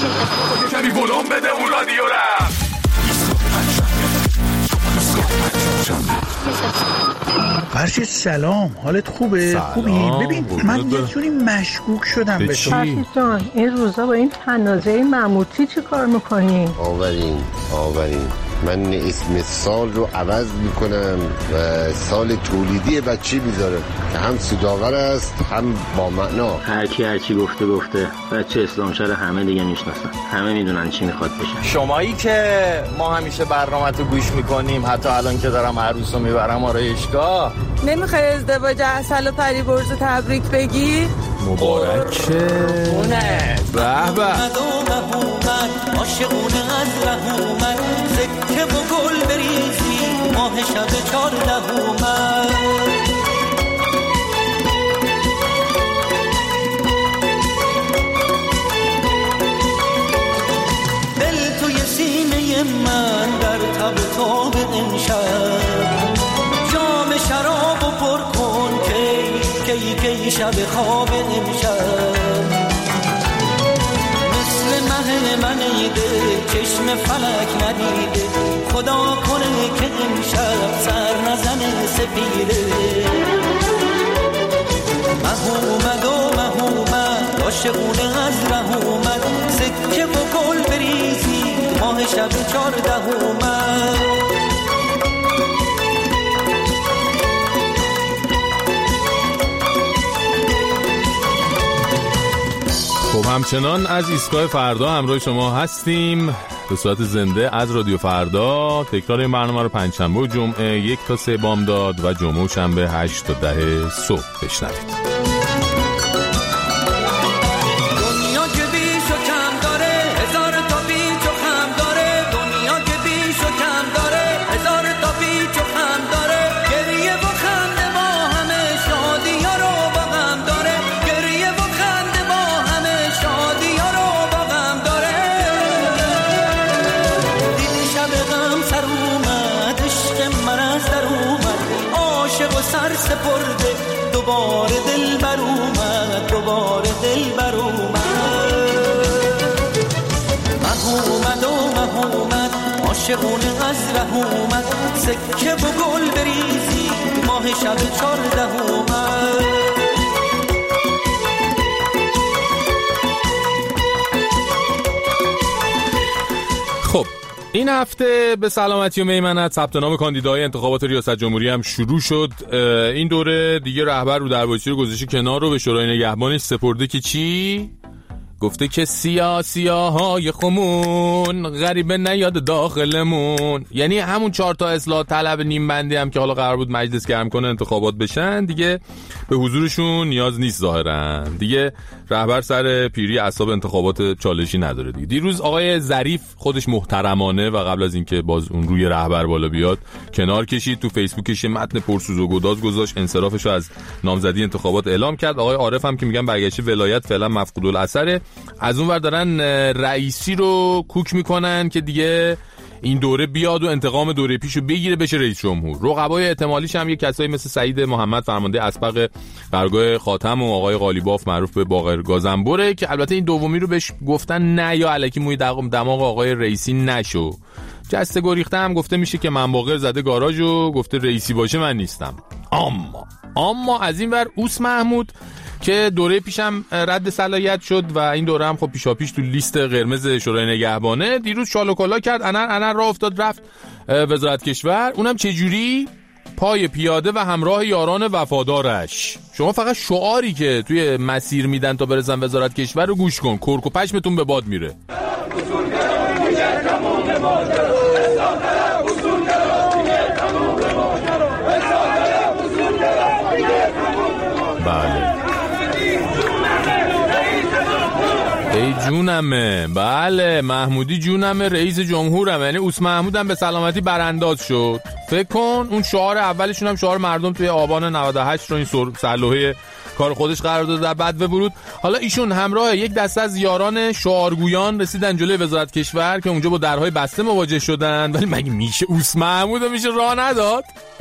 کمی ولوم بده اون رادیو را. فرشید سلام، حالت خوبه؟ خوبی؟ ببین من یه جوری مشکوک شدم به تو. فرشید جان این روزا با این تنازعه مموتی چی کار میکنی؟ آورین من اسم سال رو عوض میکنم و سال تولیدی بچه میذارم که هم سوداور است هم با معنا. هرچی گفته بچه اسلامشهر همه دیگه میشناسن، همه میدونن چی میخواد بشه. شمایی که ما همیشه برنامه‌تو گوش میکنیم، حتی الان که دارم عروسو میبرم آرایشگاه، نمیخوای ازدواج عسل و پریبرز تبریک بگی؟ مبارکه اونه به به. عاشقونه از رحومت سکه و گل بریزی ماه شب 14 دل توی سینه من در تب تاب امشب جام شراب و پر کن کی شب خواب امشب مثل مه من ایده چشم فلک ندیده خدا کنه که امشب سر نزنه سپیده مهومد عاشقونه از رحومت سکه و گل بریزی ماه شب 14 خب همچنان از ایستگاه فردا همراه شما هستیم به صورت زنده از رادیو فردا. تکرار این برنامه رو پنجشنبه و جمعه 1 تا 3 بامداد و جمعه و شنبه 8 تا 10 صبح بشنوید. سپرده دوباره دل بر اومد مهومد عاشقونه از رحومت سکه و گل بریزی ماه شب 14 خب این هفته به سلامتی و میمنت ثبت نام کاندیدای انتخابات ریاست جمهوری هم شروع شد. این دوره دیگه رهبر رو دروازه‌چی رو گذاشته کنار رو به شورای نگهبانش سپرده که چی؟ گفته که سیاهای خمون غریبه نیاد داخلمون. یعنی همون 4 تا اصلاح طلب نیم بندی هم که حالا قرار بود مجلس گرم کنه انتخابات بشن دیگه به حضورشون نیاز نیست ظاهرا. دیگه رهبر سر پیری اعصاب انتخابات چالشی نداره دیگه. دیروز آقای ظریف خودش محترمانه و قبل از اینکه باز اون روی رهبر بالا بیاد کنار کشید، تو فیسبوکش متن پرسوز و گداز گذاشت، انصرافش رو از نامزدی انتخابات اعلام کرد. آقای عارف هم که میگن برگشت ولایت فعلا مفقود الاثره. از اون ور دارن رئیسی رو کوک میکنن که دیگه این دوره بیاد و انتقام دوره پیشو بگیره بشه رئیس جمهور. رقبای احتمالیش هم یه کسایی مثل سعید محمد فرمانده اسبق قرگاه خاتم و آقای قالیباف معروف به باقر گازنبوره که البته این دومی رو بهش گفتن نه یا الکی موی دماغ آقای رئیسی نشو. جسته گریخته هم گفته میشه که من باقر زده گاراژ و گفته رئیسی باشه من نیستم. اما از این ور اوس محمود که دوره پیشم رد صلاحیت شد و این دوره هم خب پیشاپیش تو لیست قرمز شورای نگهبانه، دیروز شال و کلا کرد، انر راه افتاد رفت وزارت کشور. اونم چه جوری؟ پای پیاده و همراه یاران وفادارش. شما فقط شعاری که توی مسیر میدن تا برسن وزارت کشور رو گوش کن، کرک و پشمتون به باد میره. بله ای جونمه، بله محمودی جونمه، رئیس جمهورم. یعنی اوس محمودم به سلامتی برانداز شد. فکر کن اون شعار اولشون هم شعار مردم توی آبان 98 رو این سرلوحه کار خودش قرار داده در بد و برود. حالا ایشون همراه یک دسته از یاران شعارگویان رسیدن جلوی وزارت کشور که اونجا با درهای بسته مواجه شدن. ولی مگه میشه اوس محمودو میشه راه نداد؟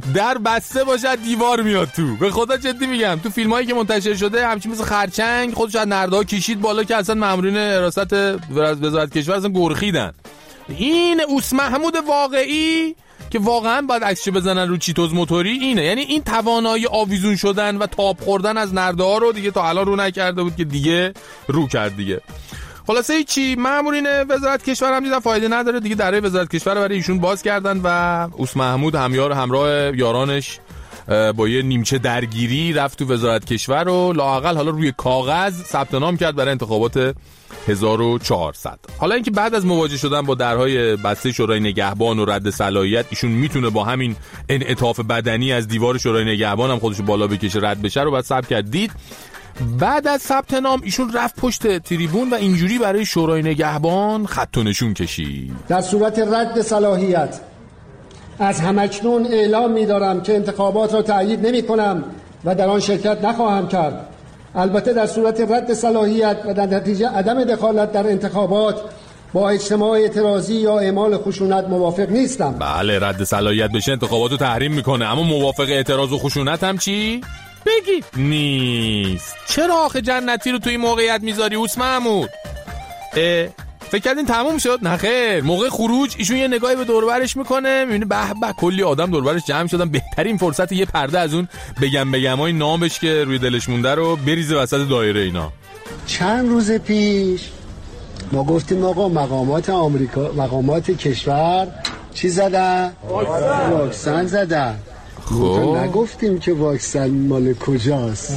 در بسته باشه دیوار میاد تو. به خدا جدی میگم تو فیلمایی که منتشر شده همچین مثل خرچنگ خودش از نرده‌ها کشید بالا که اصلا مامورین حراست وزارت کشور اصلا گرخیدن. این اوس محمود واقعی که واقعا باید عکسش بزنن رو چیتوز موتوری اینه. یعنی این توانایی آویزون شدن و تاب خوردن از نرده‌ها رو دیگه تا الان رو نکرده بود که دیگه رو کرد دیگه. خلاصه هیچی، مامورین وزارت کشور هم دیدن فایده نداره دیگه، درای وزارت کشور رو برای ایشون باز کردن و اوس محمود همراه یارانش با یه نیمچه درگیری رفت تو وزارت کشور و لااقل حالا روی کاغذ ثبت نام کرد برای انتخابات 1400. حالا اینکه بعد از مواجه شدن با درهای بسته شورای نگهبان و رد صلاحیت ایشون میتونه با همین انعطاف بدنی از دیوار شورای نگهبان هم خودشو بالا بکشه رد بشه رو بعد ثبت کرد. دید بعد از ثبت نام ایشون رفت پشت تریبون و اینجوری برای شورای نگهبان خط و نشون کشید. در صورت رد صلاحیت از همکنون اعلام می‌دارم که انتخابات را تأیید نمی‌کنم و در آن شرکت نخواهم کرد. البته در صورت رد صلاحیت و در نتیجه عدم دخالت در انتخابات با اجتماع اعتراضی یا اعمال خشونت موافق نیستم. بله رد صلاحیت بشه انتخاباتو تحریم میکنه، اما موافق اعتراض و خشونت هم چی؟ بگید نیست. چرا آخه جنتی رو تو این موقعیت میذاری اوس محمود؟ فکر کردین تموم شد؟ نه خیر، موقع خروج ایشون یه نگاهی به دور و برش میکنه، میبینه به به کلی آدم دور و برش جمع شدن، بهترین فرصت یه پرده از اون بگمای نامش که روی دلش مونده رو بریزه وسط دایره اینا. چند روز پیش ما گفتیم آقا مقامات کشور چی زدن؟ واکسن زدن. خب نگفتیم که واکسن مال کجاست.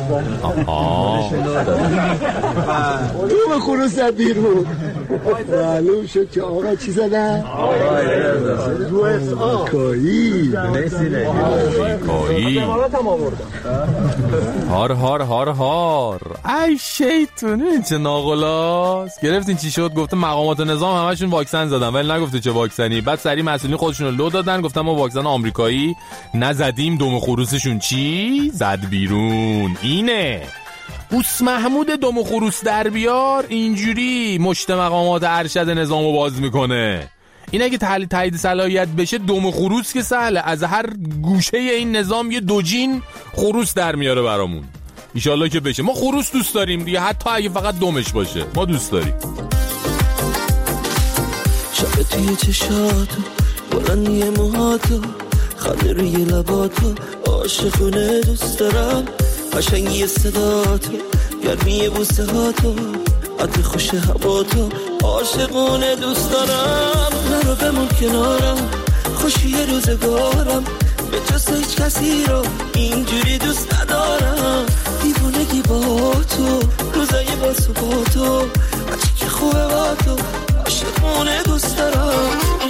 تو خروس زد بیرون معلوم شد که آقا چی زدن؟ کایی هار ای شیطونه چه ناغلاست. گرفتین چی شد؟ گفته مقامات نظام همشون واکسن زدن ولی نگفته چه واکسنی. بعد سری مسئولین خودشون رو لو دادن گفتن ما واکسن آمریکایی نزدیم، دم خروسشون چی؟ زد بیرون. اینه اوس محمود دم خروس در بیار اینجوری مشت مقامات ارشد نظامو باز میکنه. این اگه تایید صلاحیت بشه دم خروس که سهله، از هر گوشه این نظام یه دوجین خروس در میاره برامون. ایشالله که بشه. ما خروس دوست داریم دیگه، حتی اگه فقط دمش باشه ما دوست داریم. شب توی چشاتو بلندی موهاتو خنده روی لباتو عاشقونه دوست دارم، قشنگی صداتو گرمی بوسه هاتو عطر خوش هواتو عاشقونه دوست دارم. نرو بمون کنارم خوشی روزگارم، به جز هیچ کسی رو اینجوری دوست ندارم. دیوونگی با تو روزای با تو هرچی که خوبه با تو عاشقونه دوست دارم.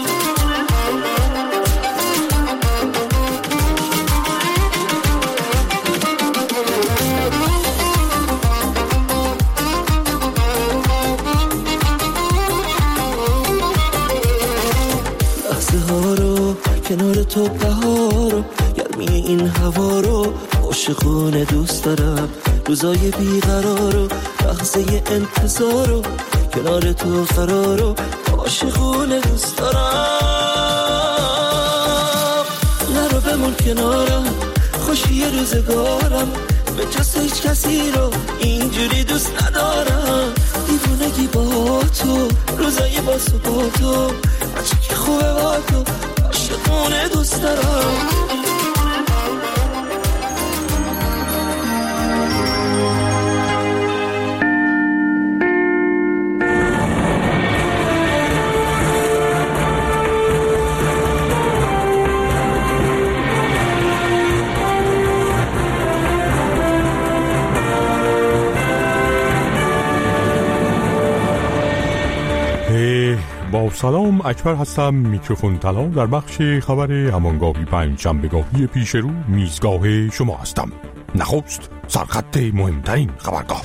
کنار تو بهارو گرمی این هوا رو عاشقونه دوست دارم. روزای بیقرارو لحظه انتظارو کنار تو فرارو عاشقونه دوست دارم. نرو بمون کنارم خوشی روزگارم، به جز هیچ کسی رو اینجوری دوست ندارم. دیوونگی با تو روزای با تو هرچی که خوبه با تو عاشقونه دوست دارم. با سلام، اکبر هستم، میکروفون طلا در بخش خبر همانگاهی پنجشنبه‌گاهی پیش رو میزگاه شما هستم. نخست سرخط مهمترین خبرگاه.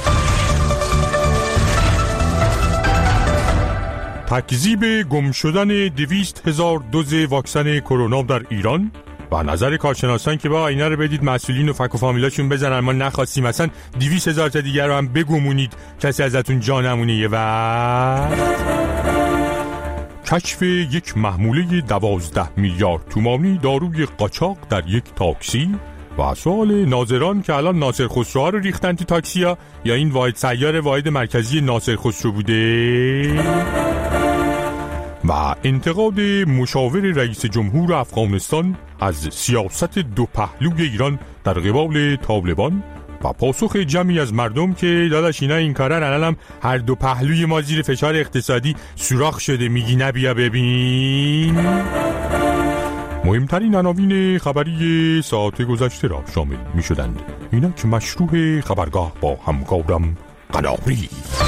تکذیب گم شدن 200,000 دوز واکسن کرونا در ایران و نظر کارشناسان که با اینا رو بدید مسئولین و فک و فامیلاشون بزنن، ما نخواستیم اصلا 200,000 تا دیگر رو هم بگمونید کسی ازتون جا نمونه. و کشف یک محموله 12 میلیارد تومانی داروی قاچاق در یک تاکسی و سوال ناظران که الان ناصر خسرو رو ریختن تو تاکسیا یا این واحد سیار واحد مرکزی ناصر خسرو بوده و انتقاد مشاور رئیس جمهور افغانستان از سیاست دو پهلوی ایران در قبال طالبان و پاسخ جمعی از مردم که داداش اینا این کارن الانم هر دو پهلوی ما زیر فشار اقتصادی سوراخ شده میگی نبیا ببین. مهمترین عناوین خبری ساعت گذشته را شامل می شدند. اینک مشروع خبرگاه با همکارم قناری.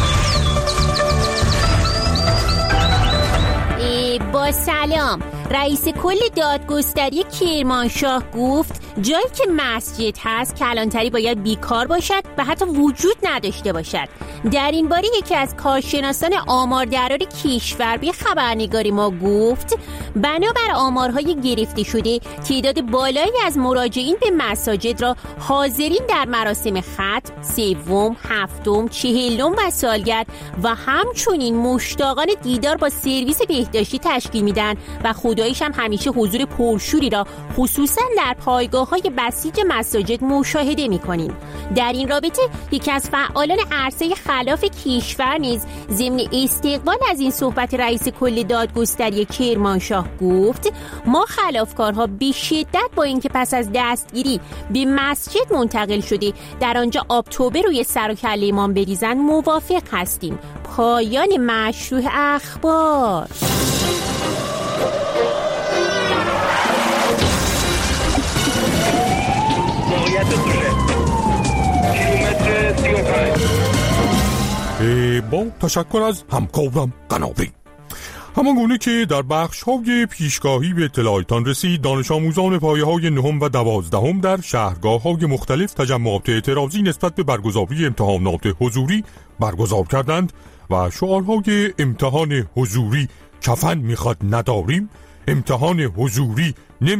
با سلام. رئیس کل دادگستری کرمانشاه گفت جایی که مسجد هست کلانتری باید بیکار باشد و حتی وجود نداشته باشد. در این باره یکی از کارشناسان آماردرار کشور به خبرنگاری ما گفت بنابر آمارهای گرفته شده تعداد بالایی از مراجعین به مساجد را حاضرین در مراسم ختم، سوم، هفتم، چهلم و سالگرد و همچنین مشتاقان دیدار با سرویس بهداشتی تشکیل میدن و خداییش هم همیشه حضور پرشوری را خصوصا در پایگاه‌های بسیج مساجد مشاهده می‌کنیم. در این رابطه یکی از فعالان عرصه خلاف کشور نیز ضمن استقبال از این صحبت رئیس کل دادگستری کرمانشاه گفت ما خلافکارها به شدت با اینکه پس از دستگیری به مسجد منتقل شده در آنجا آب توبه روی سر و کله امام بریزن موافق هستیم. پایان مشروع اخبار. با تشکر از همکارم قناری. همان گونه که در بخش‌های پیشگاهی به اطلاعتان رسید دانش آموزان پایه‌های 9 و 12 در شهرگاه‌های مختلف تجمعات اعتراضی نسبت به برگزاری امتحانات حضوری برگزار کردند و شعارهای امتحان حضوری کفن میخواد نداریم، امتحان حضوری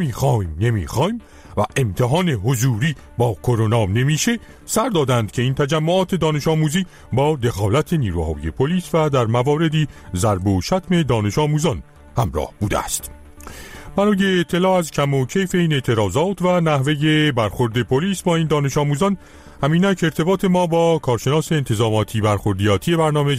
نمیخوایم و امتحان حضوری با کرونا نمیشه سر دادند که این تجمعات دانش آموزی با دخالت نیروهای پلیس و در مواردی ضرب و شتم دانش آموزان همراه بوده است. برای اطلاع از کم و کیف این اعتراضات و نحوه برخورد پلیس با این دانش آموزان همینک ارتباط ما با کارشناس انتظاماتی برخوردیاتی برنامه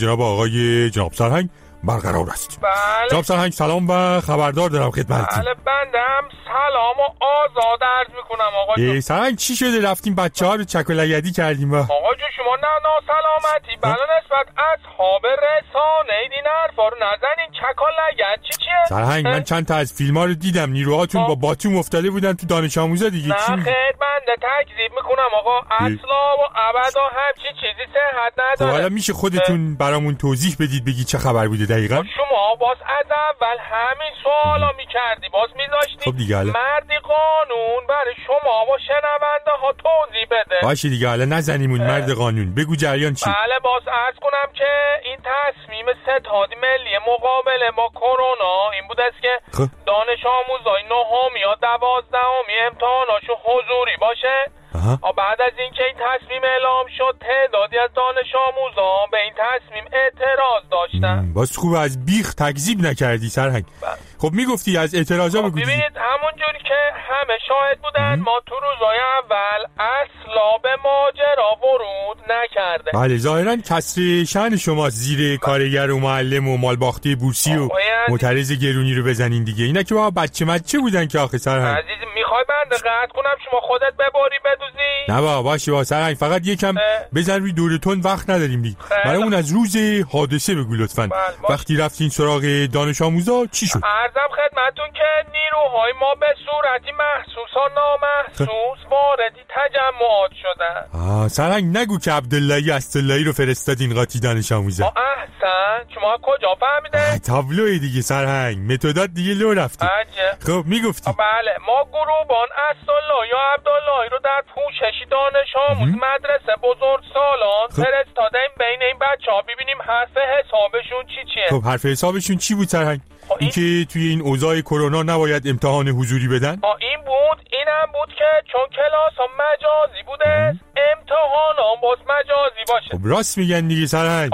جناب سرهنگ برقرار است. بله. جناب سرهنگ سلام و خبردار دارم خدمتتون. بله بندم سلام و آزاد عرض میکنم آقا جون. سرهنگ چی شده رفتیم بچه‌ها رو چک و لگدی کردیم؟ آقا جون شما نه ناسلامتی بله نسبت اصحاب رسانه این حرفا رو نزنین چک و لگد چیه؟ سرهنگ من چند تا از فیلم‌ها رو دیدم نیروهاتون با باتوم افتاده بودن تو دانش آموزا دیگه. نه خیر بنده تکذیب میکنم آقا اصلا و ابدا همچی چیزی صحت نداره. حالا میشه خودتون برامون توضیح بدید بگید چه خبر بوده دقیقاً؟ شما باز از اول همین سوالا میکردی باز میذاشتی خب دیگه مردی قانون برای شما و شنونده ها توضیح بده. باشه دیگه حالا نزنیم اون مرد قانون بگو جریان چی؟ بله باز عرض کنم که این تصمیم ستاد ملی مقابله با کرونا این بود است که دانش آموزای 9 یا 12 امتحاناشو حضوری باشه. بعد از اینکه این تصمیم اعلام شد تعدادی از دانش آموزان به این تصمیم اعتراض داشتن. باز خوب از بیخ تکذیب نکردی سرهنگ. خب میگفتی از اعتراضا بگو. ببینید همونجوری که همه شاهد بودن ما تو روزای اول اصلا به ماجرا ورود نکرده. بله ظاهرا کسر شأن شما زیر کارگر و معلم و مالباخته بورسی و معترض گرونی رو بزنین دیگه. اینا که با بچه بودن که آخه سرهنگ. عزیز میخوای بنده قطع کنم شما خودت بباری بدوزی؟ نه باشه سرهنگ فقط یکم بزن روی دورتون وقت نداریم دیگه. برامون از روز حادثه بگو لطفاً. وقتی رفتین سراغ دانش آموزا چی شد؟ عرضم خدمتون که نیروهای ما به صورتی محسوس و نامحسوس واردی تجمعات شدن. سرهنگ نگو که عبداللهی اسداللهی رو فرستادین قاطی دانش آموزا. احسن شما کجا فهمیده؟ تابلوی دیگه سرهنگ متدات دیگه لو رفته. خب میگفتی؟ بله ما گروبان اسدالله یا عبداللهی رو در پوششی دانش آموز مدرسه بزرگسالان فرستادیم بین این بچه‌ها ببینیم حرف حسابشون چیه. خب حرف حسابشون چی بود سرهنگ؟ اینکه توی این اوضاع کرونا نباید امتحان حضوری بدن؟ این بود اینم بود که چون کلاس ها مجازی بوده امتحان هم باز مجازی باشه. خب راست میگن دیگه سرهنگ. نمیشه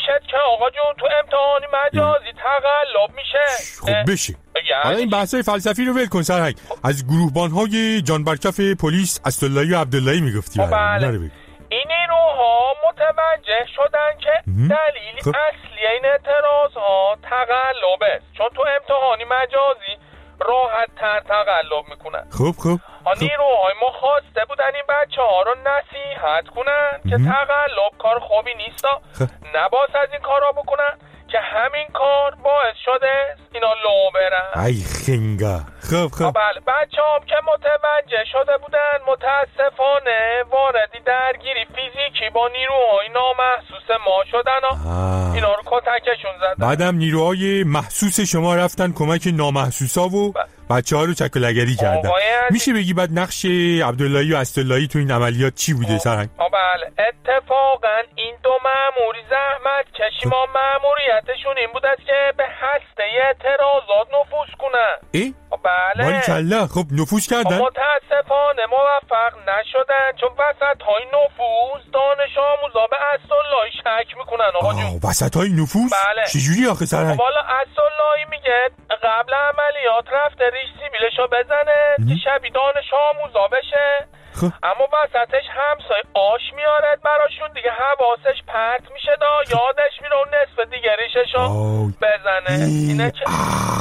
میشه که آقا جون تو امتحانی مجازی تقلب میشه. خب بشه. حالا این بحثای فلسفی رو ول کن سرهنگ. از گروهبان‌های جان برکف پلیس اسداللهی و عبداللهی میگفتی. بله. این نیروها متوجه شدن که دلیل اصلی این اعتراضها تقلب است، چون تو امتحانی مجازی راحت تر تقلب میکنن. خب نیروهای ما خواسته بودن این بچه ها رو نصیحت کنن که تقلب کار خوبی نیست، نباید از این کارا بکنن که همین کار باعث شده اینا لو برن. ای خنگا. خب بله، بچه هم که متوجه شده بودن متاسفانه واردی درگیری فیزیکی با نیروهای نامحسوس ما شدن و اینا رو کتکشون زدن. بعدم نیروهای محسوس شما رفتن کمک نامحسوسا و بچه ها رو چکلگری کردن. میشه بگی بعد نقش عبداللهی و اسداللهی تو این عملیات چی بوده سرهنگ؟ بله، اتفاقا این دو مأموری زحمت کشی ما مأموریتشون این بود است که به هسته اعتراضات نفوذ کنن. بله باریکلا. خب نفوذ کردن؟ متاسفانه موفق نشدن، چون وسط های نفوذ دانش آموزا به اسداللهی شک میکنن. آقا جون وسط های نفوذ؟ بله. چجوری آخه سرهنگ؟ والا اسداللهی میگه قبل عملیات رفته ریش سیبیلشو بزنه که شبیه دانش آموزا بشه. اما وسطش همسای آش میارد براشون دیگه، حواسش پرت میشه یادش میره اون نصف دیگه ریششو بزنه. اینه چه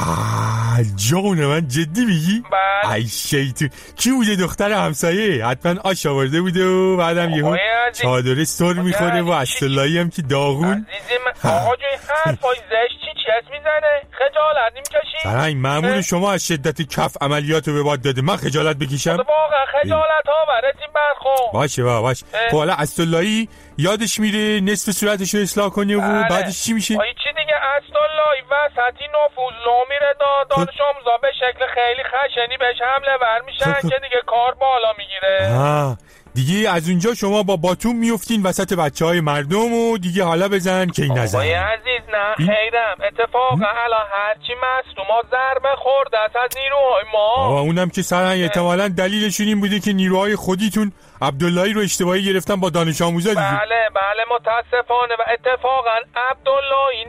جان من جدی میگی؟ بله. ای شیطون. کی بوده دختر همسایه؟ حتما آش آورده بوده و بعدم یهو چادره سر میخوره و اسداللهی هم که داغون. آقا جوی حرفای زشت چی هست میزنه؟ خجالت نمیکشی؟ سرهنگ مأمور شما از شدت کف عملیاتو به باد داده، من خجالت بکشم؟ واقعا خجالت ها برسیم برخون. باشه. خب حالا اسداللهی یادش میره نصف صورتشو اصلاح کنه و بعدش چی میشه؟ چی دیگه اسداللهی وسطی نفوذ لو میره دانش آموزا به شکل خیلی خشنی بهش حمله ور میشن که دیگه کار بالا میگیره. دیگه از اونجا شما با باتوم میافتین وسط بچهای مردم و دیگه حالا بزن که این نزن. آقای عزیز نه خیرم، اتفاقا الان هرچی مصدوما ضربه خورده از نیروهای ما. اونم که سرهنگ احتمالاً دلیلشون این بوده که نیروهای خودیتون عبداللهی رو اشتباهی گرفتن با دانش آموزا دیگه. بله متاسفانه. و اتفاقا عبداللهی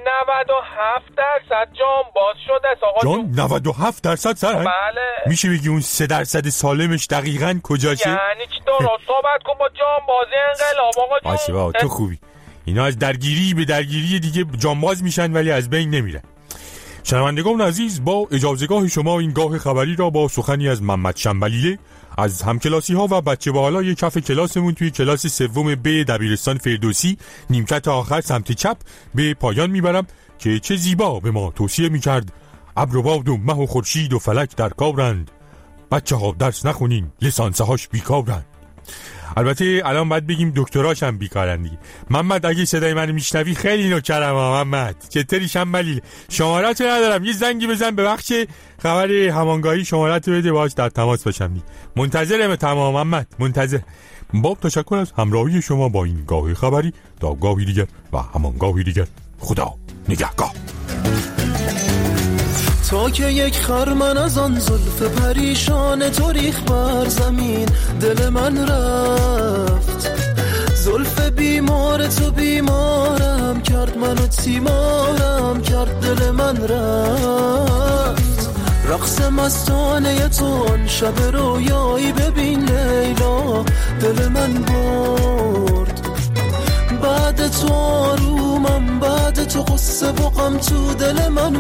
97% جانباز شده. آقا جان 97% سرهنگ؟ بله. میشه بگی اون 3% سالمش دقیقاً کجاشه؟ یعنی چی؟ درست صحبت کن با جانبازی انقلاب آقا جون. باشه تو خوبی. اینا از درگیری به درگیری دیگه جانباز میشن ولی از بین نمیرن. شنوندگان عزیز، با اجازهگاه شما این گاه خبری را با سخنی از محمد شنبلیله از همکلاسی ها و بچه باحالای کف کلاسمون توی کلاس سوم ب دبیرستان فردوسی نیمکت آخر سمت چپ به پایان میبرم که چه زیبا به ما توصیه میکرد: ابر و باد و مه و خورشید و فلک در کارند، بچه ها درس نخونین لیسانس هاش بیکارند. البته الان باید بگیم دکتراش هم بیکارن دیگه. محمد اگه صدای منو میشنوی خیلی نوکرم محمد. چطوری شنبلیل؟ شماره‌تو ندارم، یه زنگی بزن به بخش خبر همانگاهی شماره‌تو بده باهاش در تماس باشم دیگه. منتظرم تمام محمد، منتظر. با تشکر از همراهی شما با این گاه خبری. تا گاهی دیگر و همانگاهی دیگر، خدا نگهدار. تا که یک خرمن از آن زلف پریشان تو ریخ بر زمین، دل من رفت. زلف بیمار تو بیمارم کرد، منو تیمارم کرد، دل من رفت. رقص مستانه تو آن شب رویایی ببین لیلا، دل من برد. بعد تو آرومم، بعد تو قصه و غم تو دل من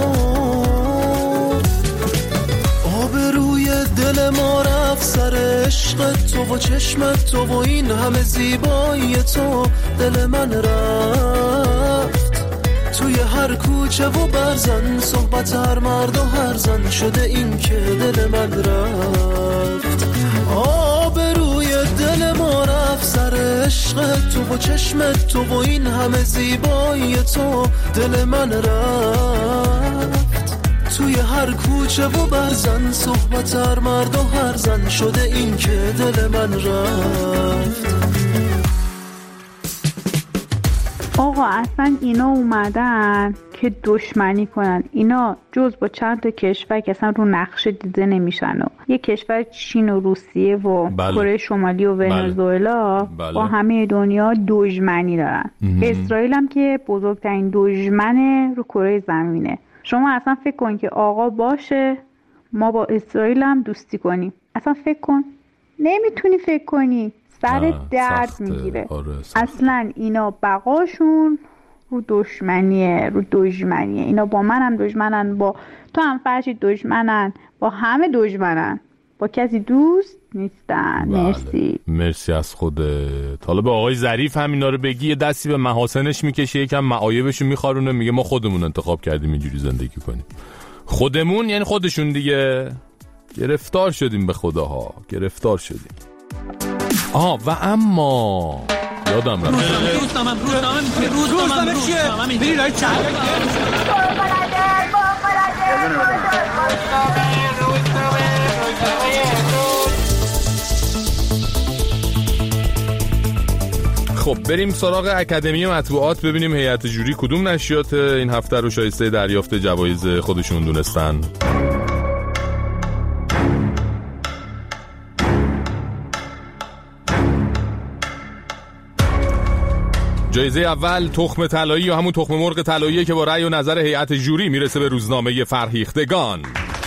مرد. آب روی دل ما رفت سر عشق تو و چشمت تو و این همه زیبایی تو، دل من رفت. توی هر کوچه و برزن صحبت هر مرد و هر زن شده این که دل من رفت. آب روی دل ما رفت سر عشق تو و چشمت تو و این همه زیبایی تو، دل من رفت. توی هر کوچه و برزن صحبت هر مرد و هر زن شده این که دل من رفت. آقا اصلا اینا اومدن که دشمنی کنن. اینا جز با چند تا کشور که اصلا رو نقشه دیده نمیشن، یه کشور چین و روسیه و کره شمالی و ونزوئلا با همه دنیا دشمنی دارن. اسرائیل هم که بزرگترین دشمن رو کره زمینه. شما اصلا فکر کن که آقا باشه ما با اسرائیل هم دوستی کنیم. اصلا فکر کن، نمیتونی فکر کنی، سر درد میگیره. اصلا اینا بقاشون رو دشمنیه. اینا با من هم دشمنن، با تو هم فرشید دشمنن، با همه دشمنن، با کسی دوست نیستن. مرسی از خودت. حالا به آقای ظریف هم اینا رو بگی، یه دستی به محاسنش میکشه، یکم معایبشو میخارونه، میگه ما خودمون انتخاب کردیم اینجوری زندگی کنیم. خودمون یعنی خودشون دیگه. گرفتار شدیم، به خداها گرفتار شدیم. و اما یادم رفت روزنامه چیه؟ بری رای چند خب بریم سراغ اکادمی مطبوعات، ببینیم هیئت جوری کدوم نشریات این هفته رو شایسته دریافت جوایز خودشون دونستن. جایزه اول تخم طلایی یا همون تخم مرغ طلاییه که با رأی و نظر هیئت جوری میرسه به روزنامه فرهیختگان.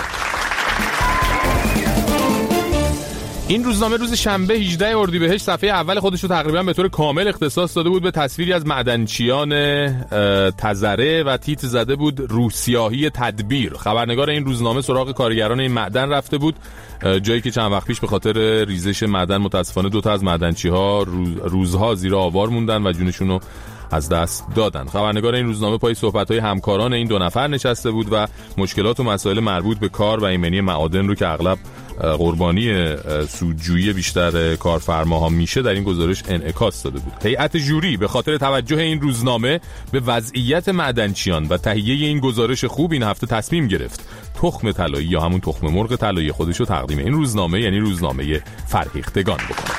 این روزنامه روز شنبه 18 اردیبهشت صفحه اول خودش رو تقریبا به طور کامل اختصاص داده بود به تصویری از معدنچیان تزره و تیتر زده بود روسیاهی تدبیر. خبرنگار این روزنامه سراغ کارگران این معدن رفته بود، جایی که چند وقت پیش به خاطر ریزش معدن متاسفانه 2 تا از معدنچی‌ها روزها زیر آوار موندن و جونشون رو از دست دادن. خبرنگار این روزنامه پای صحبت‌های همکاران این 2 نفر نشسته بود و مشکلات و مسائل مربوط به کار و ایمنی معادن رو که اغلب قربانی سودجویی بیشتر کارفرماها میشه در این گزارش انعکاس داده بود. هیئت جوری به خاطر توجه این روزنامه به وضعیت معدنچیان و تهیه این گزارش خوب این هفته تصمیم گرفت تخم طلایی یا همون تخم مرغ طلایی خودش رو تقدیم این روزنامه یعنی روزنامه فرهیختگان بکنه.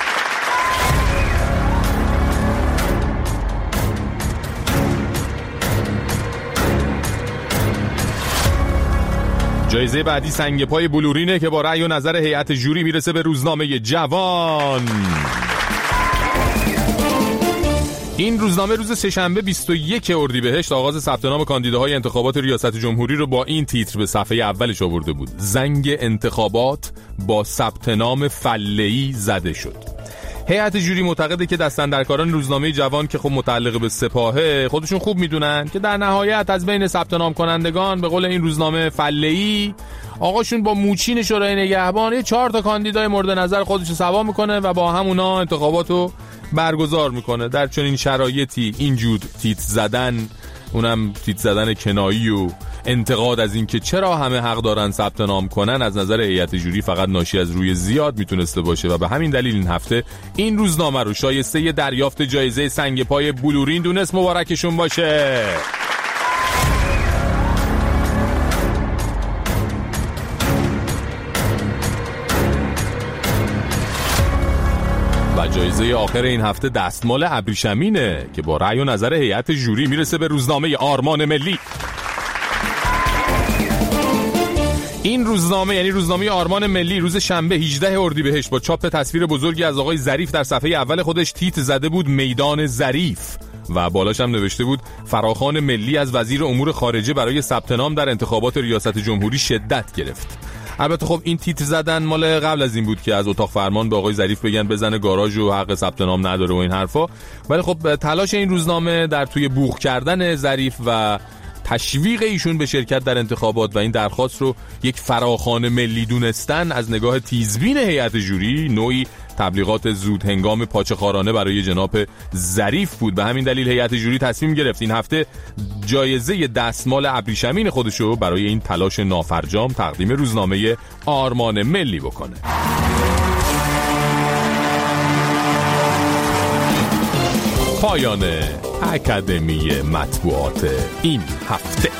جایزه بعدی سنگ پای بلورینه که با رأی و نظر هیئت جوری میرسه به روزنامه جوان. این روزنامه روز سه‌شنبه 21 اردیبهشت آغاز ثبت نام کاندیداهای انتخابات ریاست جمهوری رو با این تیتر به صفحه اولش آورده بود: زنگ انتخابات با ثبت نام فله‌ای زده شد. هیئت جوری معتقده که دستاندرکاران روزنامه جوان که خب متعلق به سپاهه خودشون خوب میدونن که در نهایت از بین ثبت نام کنندگان به قول این روزنامه فله‌ای آقاشون با موچین شورای نگهبان 4 تا کاندیدای مورد نظر خودش رو سوا میکنه و با همونا انتخاباتو برگزار میکنه. در چنین شرایطی اینجور تیتر زدن، اونم تیتر زدن کنایی و انتقاد از این که چرا همه حق دارن ثبت نام کنن از نظر هیئت جوری فقط ناشی از روی زیاد میتونسته باشه و به همین دلیل این هفته این روزنامه رو شایسته دریافت جایزه سنگ پای بلورین دونست. مبارکشون باشه. و جایزه آخر این هفته دستمال ابریشمینه که با رأی و نظر هیئت جوری میرسه به روزنامه آرمان ملی. این روزنامه یعنی روزنامه آرمان ملی روز شنبه 18 اردیبهشت با چاپ تصویر بزرگی از آقای ظریف در صفحه اول خودش تیتر زده بود میدان ظریف و بالاش هم نوشته بود فراخوان ملی از وزیر امور خارجه برای ثبت نام در انتخابات ریاست جمهوری شدت گرفت. البته خب این تیتر زدن مال قبل از این بود که از اتاق فرمان به آقای ظریف بگن بزنه گاراژ و حق ثبت نام نداره و این حرفا، ولی خب تلاش این روزنامه در توی بوق کردن ظریف و تشویق ایشون به شرکت در انتخابات و این درخواست رو یک فراخوان ملی دونستن از نگاه تیزبین هیئت جوری نوعی تبلیغات زود هنگام پاچه‌خوارانه برای جناب ظریف بود. به همین دلیل هیئت جوری تصمیم گرفت این هفته جایزه دستمال ابریشمین خودشو برای این تلاش نافرجام تقدیم روزنامه آرمان ملی بکنه. پایان اکادمی مطبوعات این هفته.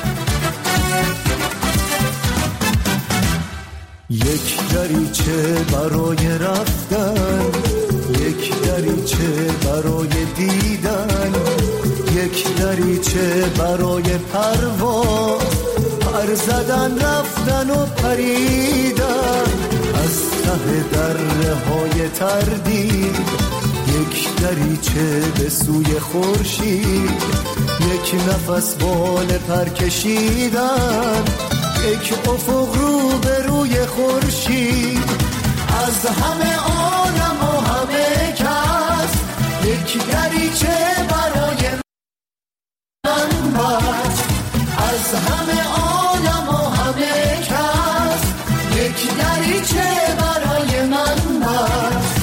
یک دریچه برای رفتن، یک دریچه برای دیدن، یک دریچه برای پرواز، پر زدن رفتن و پریدن از ته دره های تردید، یک دریچه به سوی خورشید، یک نفس بال پر کشیدن، یک افق رو به روی خورشید، از همه عالم و همه کس یک دریچه برای من بست، از همه عالم و همه کس یک دریچه برای من بست.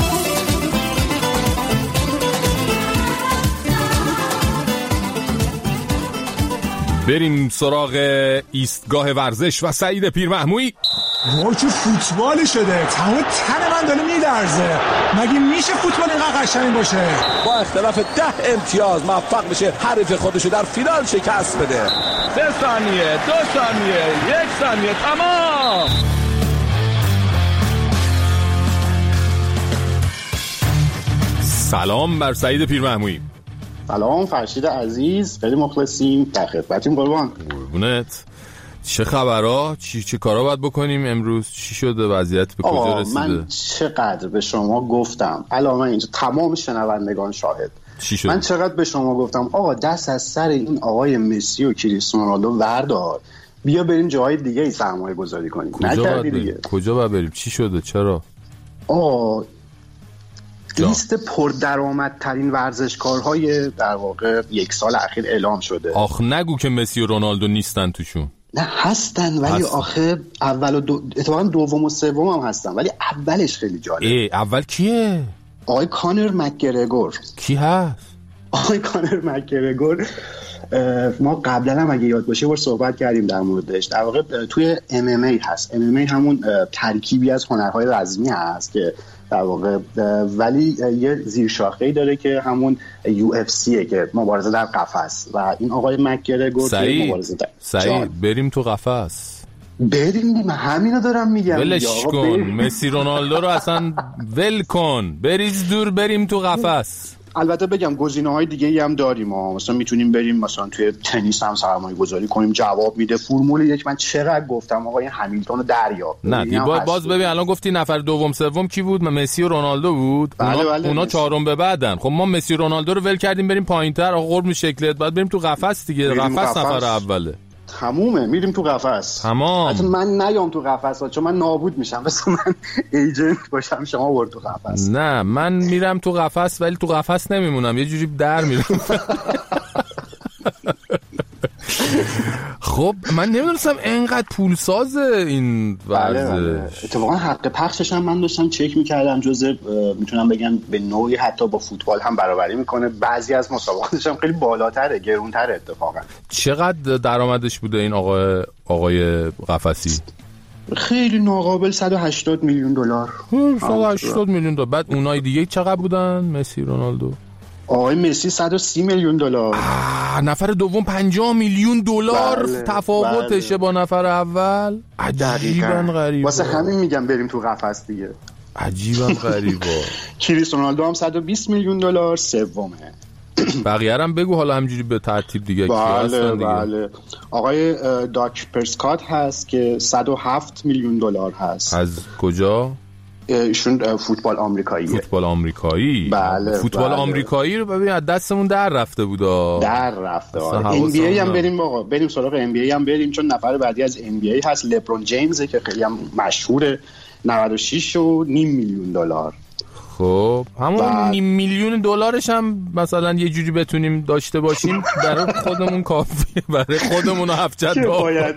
بریم سراغ ایستگاه ورزش و سعید پیرمحمویی. وای چه فوتبالی شده، تمام تن من داره میلرزه. مگه میشه فوتبال اینقدر قشنگ باشه؟ با اختلاف 10 امتیاز موفق بشه حریف خودشو در فینال شکست بده. 3 ثانیه، 2 ثانیه، 1 ثانیه، تمام. سلام بر سعید پیرمحمویی. سلام فرشید عزیز، خیلی مخلصیم، در خدمتیم قربان. قربونت. چه خبرها؟ چه کارا باید بکنیم امروز؟ چی شده؟ وضعیت به کجا رسیده؟ من چقدر به شما گفتم، الان اینجا تمام شنوندگان شاهد. چی شد؟ من چقدر به شما گفتم آقا دست از سر این آقای مسی و کریستیانو رونالدو وردار، بیا بریم جاهای دیگه ای سرمایه گذاری کنیم. نکردی دیگه. کجا باید بریم؟ چی شده؟ چرا؟ لیست پردرآمدترین ورزشکارهای در واقع 1 سال اخیر اعلام شده. آخ نگو که مسی و رونالدو نیستن توشون. نه هستن ولی آخه اول و اتفاقا دوم و سوم هم هستن، ولی اولش خیلی جالب. اول کیه؟ آقای کانر مکگرگور. کی هست؟ آقای کانر مکگرگور ما قبلا هم اگه یاد باشه صحبت کردیم در موردش. در واقع توی MMA هست. MMA همون ترکیبی از هنرهای رزمی هست که در واقع ولی یه زیرشاخه‌ای داره که همون UFC که مبارزه در قفس، و این آقای مکگرگور که مبارزه در سعید بریم تو قفس. بریم، من همینو دارم میگم. ولش کن مسی رونالدو رو اصلا ول کن، بریز دور، بریم تو قفس. البته بگم گزینه‌های دیگه‌ای هم داریم. مثلا میتونیم بریم مثلا توی تنیس هم سرمایه‌گذاری کنیم، جواب میده. فرمول 1 من چقدر گفتم آقا این همیلتون رو دریاب. نه باز ببین الان گفتی نفر دوم سوم کی بود؟ مسی و رونالدو بود. اونا چهارم به بعدن. خب ما مسی رونالدو رو ول کردیم بریم پایین‌تر. آقا قرب شکلت بعد بریم تو قفس دیگه. قفس نفر اوله. تمومه، میریم تو قفس. تمام. حتی من نیام تو قفس ها چون من نابود میشم. بس من ایجنت باشم شما برو تو قفس. نه من میرم تو قفس ولی تو قفس نمیمونم، یه جوری در میرم. خب من نمیدونستم اینقدر پول سازه این ورزش. اتفاقا حق پخشش هم من داشتم چک میکردم، جزء میتونم بگم به نوعی حتی با فوتبال هم برابری میکنه. بعضی از مسابقاتش هم خیلی بالاتره، گرونتره اتفاقا. چقدر درآمدش بوده این آقای قفسی؟ خیلی ناقابل، 180 میلیون دلار. 180 میلیون دلار. بعد اونای دیگه چقدر بودن؟ مسی رونالدو آقای مسی 130 میلیون دلار. نفر دوم 50 میلیون دلار. تفاوتشه با نفر اول. عجیبا غریبه. واسه همین میگم بریم تو قفس دیگه. عجیبا غریبه. کریستیانو رونالدو هم 120 میلیون دلار سومه. بقیه هم بگو حالا همجوری به ترتیب دیگه. بله. آقای داک پرسکات هست که 107 میلیون دلار هست. از کجا؟ ایشون فوتبال آمریکاییه. فوتبال آمریکایی؟ بله. فوتبال آمریکایی رو ببین از دستمون در رفته بودا. در رفته. NBA هم بریم آقا، بریم سراغ NBA هم بریم، چون نفر بعدی از NBA هست لبرون جیمز که خیلی هم مشهوره. 96.5 میلیون دلار. خب همون نیم میلیون دلارش هم مثلا یه جوری بتونیم داشته باشیم برای خودمون کافیه، برای خودمون و هفت باید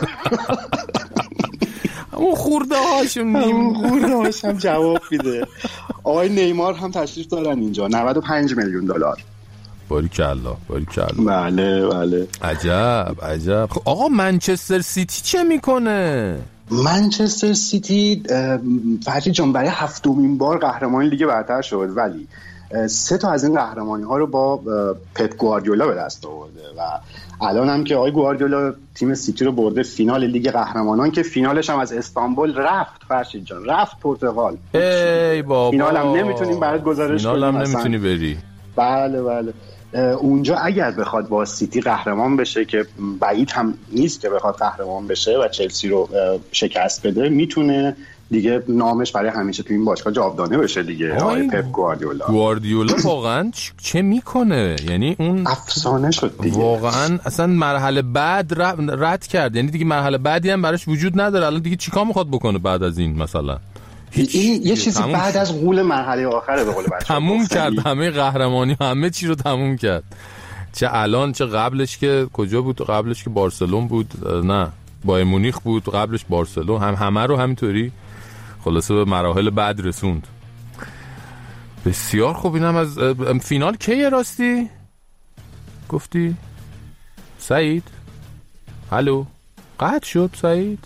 همون خورده هاشم جواب میده. آقای نیمار هم تشریف دارن اینجا، 95 میلیون دلار. باریکالله. بله. عجب. خب آقا منچستر سیتی چه میکنه؟ منچستر سیتی فرشید جان برای 7مین بار قهرمان لیگ برتر شد، ولی 3 تا از این قهرمانی ها رو با پپ گواردیولا به دست آورده و الان هم که آقای گواردیولا تیم سیتی رو برده فینال لیگ قهرمانان که فینالش هم از استانبول رفت. فرشید جان رفت پرتغال. ای بابا، فینال هم نمیتونیم برات گزارش کنیم. فینال هم نمیتونی بری. بله. اونجا اگر بخواد با سیتی قهرمان بشه که بعید هم نیست که بخواد قهرمان بشه و چلسی رو شکست بده، میتونه دیگه نامش برای همیشه تو این باشگاه جاودانه بشه دیگه. آقای پپ گواردیولا واقعا چه میکنه؟ یعنی اون افسانه شد دیگه واقعا. اصلا مرحله بعد رد کرد، یعنی دیگه مرحله بعدی هم براش وجود نداره. الان دیگه چیکار میخواد بکنه بعد از این؟ مثلا این یه چیزی بعد از غول مرحله آخره به قول بچه‌ها تموم کرد، همه قهرمانی همه چی رو تموم کرد. چه الان چه قبلش که کجا بود؟ قبلش که بارسلون بود، نه بایر مونیخ بود، قبلش بارسلون، همه رو همینطوری خلاصه به مراحل بعد رسوند. بسیار خوب. اینم از فینال کیه راستی؟ گفتی؟ سعید؟ الو؟ قطع شد سعید؟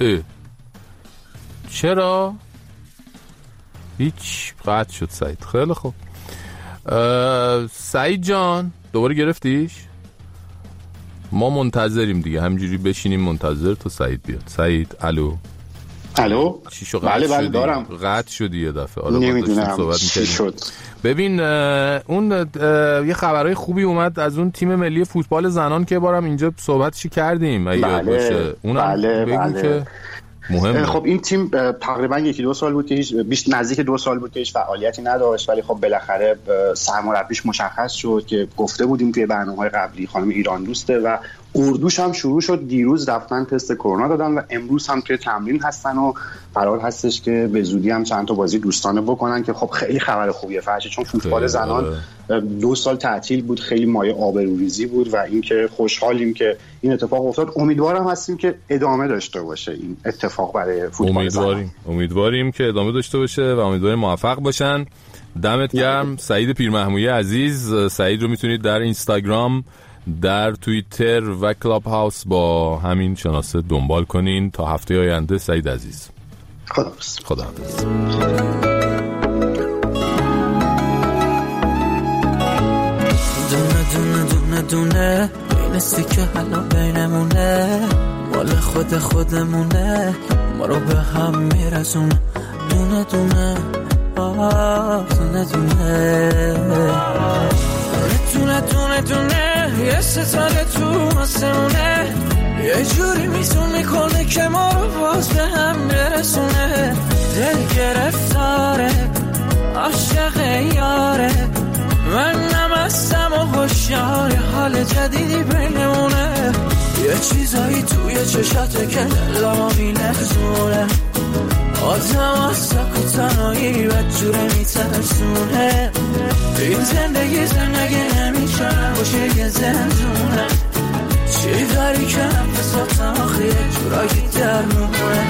چرا؟ هیچ، قطع شد سعید. خیلی خوب. سعید جان دوباره گرفتیش؟ ما منتظریم دیگه، همینجوری بشینیم منتظر تا سعید بیاد. سعید الو چی بله دارم. قطع شدی یه دفعه. نمیدونم چی شد. ببین اون یه خبرهای خوبی اومد از اون تیم ملی فوتبال زنان که بارم اینجا صحبتشی کردیم اگه یاد باشه. اونم بگو که مهمه. خب این تیم تقریبا 1-2 سال بود که هیچ نزدیک 2 سال بود که هیچ فعالیتی نداشت، ولی خب بالاخره سرمربیش مشخص شد که گفته بودیم توی برنامه‌های قبلی خانم ایران دوسته و اردوش هم شروع شد. دیروز رفتن تست کرونا دادن و امروز هم توی تمرین هستن و قرار هستش که به زودی هم چند تا بازی دوستانه بکنن که خب خیلی خبر خوبیه فرشی، چون فوتبال زنان 2 سال تعطیل بود، خیلی مایه آبروریزی بود و اینکه خوشحالیم که این اتفاق افتاد. امیدوارم هستیم که ادامه داشته باشه این اتفاق برای فوتبال زنان. امیدواریم که ادامه داشته باشه و امیدواریم موفق باشن. دمت گرم سعید پیرمحمودی عزیز. سعید رو میتونید در اینستاگرام، در توییتر و کلاب هاوس با همین شناسه دنبال کنین. تا هفته آینده سعید عزیز. خداحافظ. دونه این استیکه حالا بینمونه، مال خودمونه، ما رو به هم میرسونه. دونه دونه دونه یه ستاره تو آسمونه، یه جوری میزون میکنه که ما رو باز به هم برسونه. دل گرفتاره عاشق یاره، من نمستم و هوشیار حال جدیدی بینمونه. یه چیزایی توی چشاته که دلما میلرزونه، آدم از سک و تنهایی بدجوره میترسونه. این زندگی نمیشه باشه یه زندونه، چی داری که نفساتم آخه یه جورایی درمونه.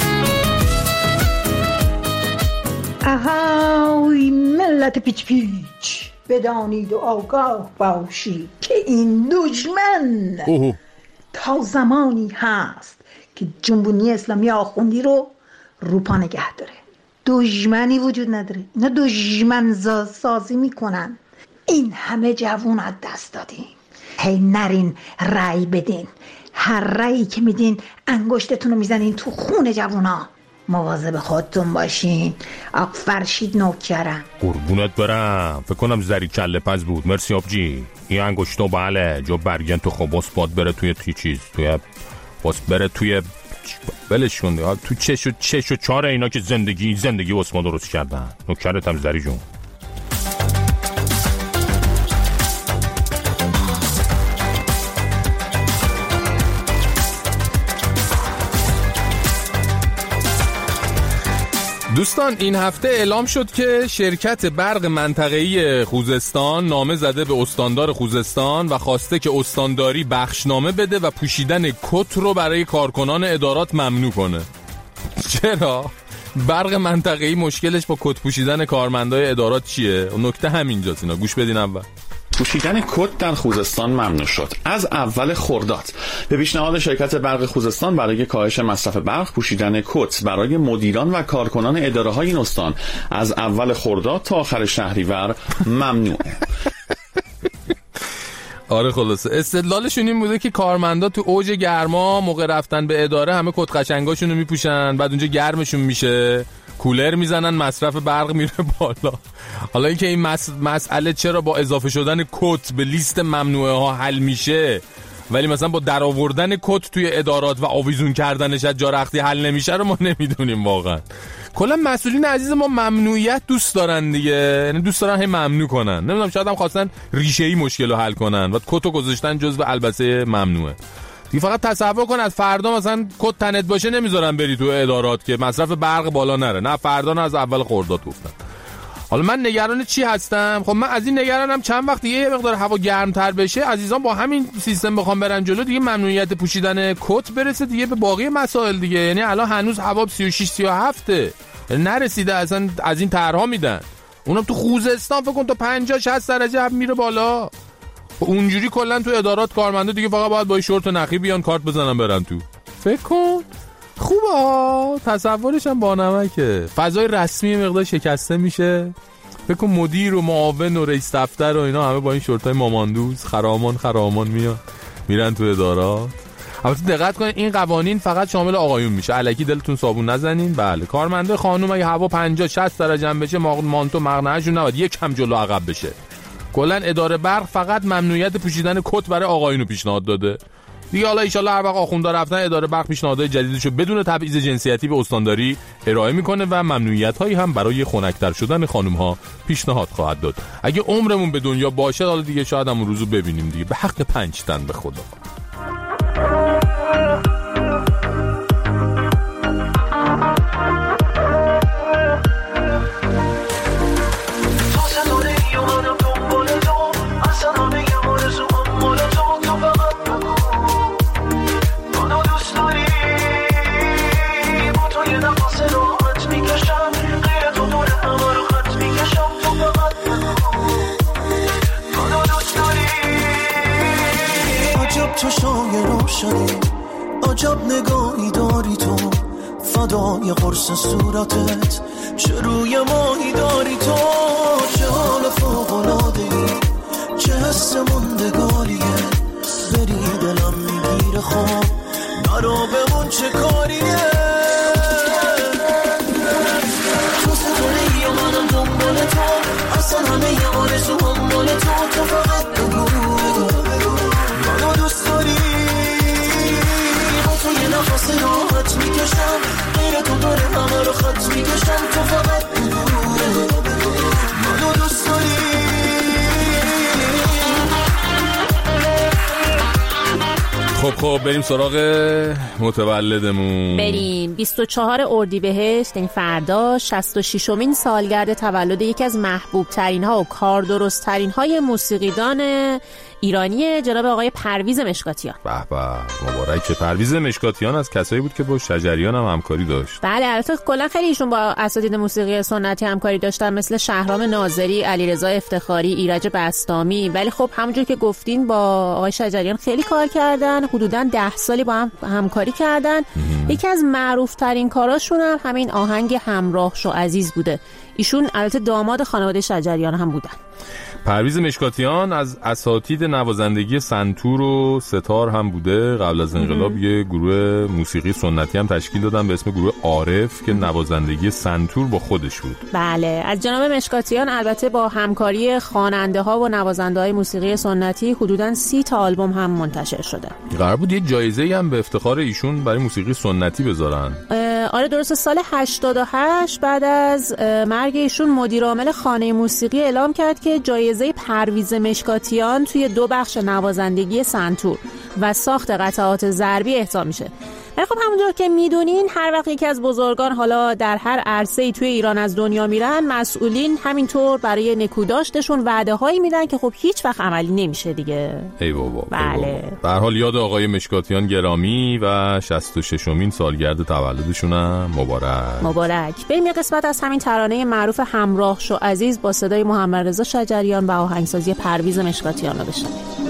اهای ملت پیچ پیچ، بدانید و آگاه باشید که این دشمن تا زمانی هست که جنبونی اسلامی آخوندی رو روپا نگه داره. دشمنی وجود نداره، اینا دشمن سازی میکنن. این همه جوون از دست دادیم، هی نرین رأی بدین. هر رأیی که میدین انگشتتون رو میزنین تو خون جوونا. مواظب خودتون باشین. آق فرشید نوکرم. قربونت برم. فکر کنم زری کله پز بود. مرسی آبجی. این انگشتو بله جو برگن تو خب باد بره توی چیز، توی باس بره توی بلش کنده تو چش و چاره اینا که زندگی عثمان درست کردن. نوکرت هم زری جون. دوستان این هفته اعلام شد که شرکت برق منطقه‌ای خوزستان نامه زده به استاندار خوزستان و خواسته که استانداری بخشنامه بده و پوشیدن کت رو برای کارکنان ادارات ممنوع کنه. چرا؟ برق منطقه‌ای مشکلش با کت پوشیدن کارمندای ادارات چیه؟ نکته همینجاست. اینا گوش بدین. اول پوشیدن کت در خوزستان ممنوع شد. از اول خرداد به پیشنهاد شرکت برق خوزستان برای کاهش مصرف برق، پوشیدن کت برای مدیران و کارکنان اداره‌های این استان از اول خرداد تا آخر شهریور ممنوعه. آره خلاصه استدلالشون این بوده که کارمندا تو اوج گرما موقع رفتن به اداره همه کت قشنگاشون رو میپوشن، بعد اونجا گرمشون میشه، کولر میزنن، مصرف برق میره بالا. حالا اینکه این مسئله چرا با اضافه شدن کت به لیست ممنوعه ها حل میشه ولی مثلا با درآوردن کت توی ادارات و آویزون کردنش از جا رختی حل نمیشه رو ما نمیدونیم واقعا. کلا مسئولین عزیز ما ممنوعیت دوست دارن دیگه، یعنی دوست دارن هی ممنوع کنن. نمیدونم شاید هم خواستن ریشه‌ای مشکل رو حل کنن و کتو گذاشتن جزو البسه ممنوعه. دیگه فقط تصور کن از فردا مثلا کت تنت باشه نمیذارن بری تو ادارات که مصرف برق بالا نره. نه فردا نه از اول خرداد گفتن. حالا من نگران چی هستم؟ خب من از این نگرانم چند وقت دیگه یه مقدار هوا گرمتر بشه عزیزان با همین سیستم بخوام برن جلو دیگه ممنوعیت پوشیدن کت برسه دیگه به باقی مسائل دیگه. یعنی الان هنوز هوا 36 37 نرسیده اصلا از این طرحا میدن. اونم تو خوزستان فکر کن تا 50 60 درجه میره بالا. اونجوری کلا تو ادارات کارمندا دیگه فقط باید با شورت و نخی بیان کارت بزنن برن تو. فکر کن خوبه ها، تصورش هم با نمکه. فضای رسمی مقدار شکسته میشه. فکر کن مدیر و معاون و رئیس دفتر و اینا همه با این شورتای ماماندوز خرامان میرن تو ادارات. البته دقت کنین این قوانین فقط شامل آقایون میشه، الکی دلتون صابون نزنین. بله کارمنده خانم اگه هوا 50 60 درجه هم بشه مانتو مقنعه‌شون نباید یک کم جلو عقب بشه. کلا اداره برق فقط ممنوعیت پوشیدن کت برای آقایونو پیشنهاد داده دیگه. حالا ان شاء الله هر وقت آخوندا رفتن اداره برق پیشنهادهای جدیدشو بدون تبعیض جنسیتی به استانداری ارائه میکنه و ممنوعیت‌هایی هم برای خنک‌تر شدن خانم‌ها پیشنهاد خواهد داد. اگه عمرمون به دنیا باشه حالا دیگه شاید هم روزو ببینیم دیگه. به حق 5 تن به خدا. چشای روشنی عجب نگاهی داری تو، فدای قرص صورتت چه روی ماهی داری تو، چه حال فوق‌العاده‌ای چه حس موندگاریه، بری دلم میگیره خواب نرو بمون چه کاریه، تو ستاره منم دنبال تو، اصلا همه ی آرزوام مال تو فقط بگو منو دوست داری، با تو یه نفس راحت میکشم، غیر تو داره همه رو خط میکشم، تو فقط بگو منو دوست داری. خب بریم سراغ متولدمون. بریم 24 اردیبهشت این فردا 66مین سالگرد تولد یکی از محبوب ترین ها و کاردرست ترین های موسیقیدان ایرانی جناب آقای پرویز مشکاتیان. به به مبارک. پرویز مشکاتیان از کسایی بود که با شجریان هم همکاری داشت. بله البته کلا خیلی ایشون با اساتید موسیقی سنتی همکاری داشتن مثل شهرام ناظری، علیرضا افتخاری، ایرج بسطامی، ولی خب همونجور که گفتین با آقای شجریان خیلی کار کردن، حدوداً 10 سالی با هم همکاری کردن. یکی از معروف ترین کاراشون هم همین آهنگ همراه شو عزیز بوده. ایشون البته داماد خانواده شجریان هم بودن. پرویز مشکاتیان از اساتید نوازندگی سنتور و ستار هم بوده. قبل از انقلاب یه گروه موسیقی سنتی هم تشکیل دادن به اسم گروه عارف که نوازندگی سنتور با خودش بود. بله از جناب مشکاتیان البته با همکاری خواننده ها و نوازنده های موسیقی سنتی حدوداً 30 تا آلبوم هم منتشر شده. قرار بود یه جایزه هم به افتخار ایشون برای موسیقی سنتی بذارن. آره درست. سال 88 بعد از مرگ ایشون مدیر عامل خانه موسیقی اعلام کرد که جایزه پرویز مشکاتیان توی 2 بخش نوازندگی سنتور و ساخت قطعات ضربی اهدا میشه. ولی خب همونطور که میدونین هر وقت یکی از بزرگان حالا در هر عرصه‌ای توی ایران از دنیا میرن، مسئولین همینطور برای نکوداشتشون وعده هایی میدن که خب هیچ وقت عملی نمیشه دیگه. ای بابا. بله. به هر حال یاد آقای مشکاتیان گرامی و 66مین سالگرد تولدشونم مبارک. بریم یه قسمت از همین ترانه معروف همراه شو عزیز با صدای محمد رضا شجریان و آهنگسازی پرویز مشکاتیان رو بشنویم.